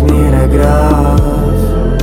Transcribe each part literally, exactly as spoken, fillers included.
мира грез.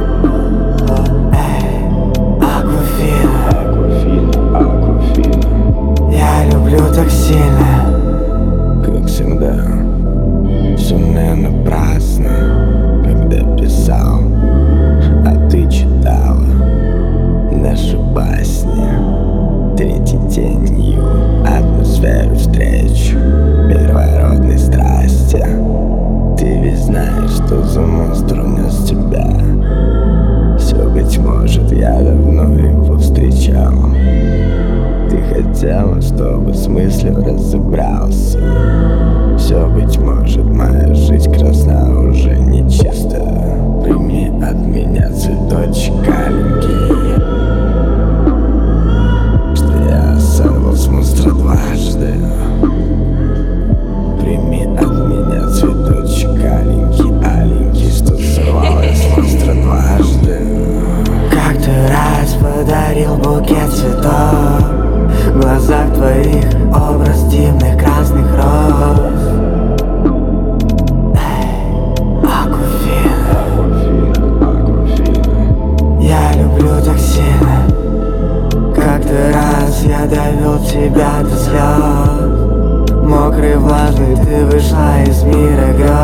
Эй, Аквафина, Аквафина, Аквафина, я люблю так сильно. как всегда, все не напрасно, когда писал, а ты читала наши басни. Третий тенью атмосферу встреч первородной страсти. Ты ведь знаешь, что за монстр унес тебя. Все, быть может, я давно его встречал. Ты хотела, чтобы с мыслью разобрался. Все, быть может, моя жизнь красна уже нечисто. Прими от меня цветочек аленький, что я сорвал с монстра дважды. Прими от меня цветочек аленький, аленький, что сорвал я с монстра дважды. Как-то раз подарил букет цветов, в глазах твоих образ дивных красных роз. Эй, Аквафина, Аквафина, Аквафина, я люблю так сильно. Как-то раз я довел тебя до слез. Мокрый, влажный, ты вышла из мира грез.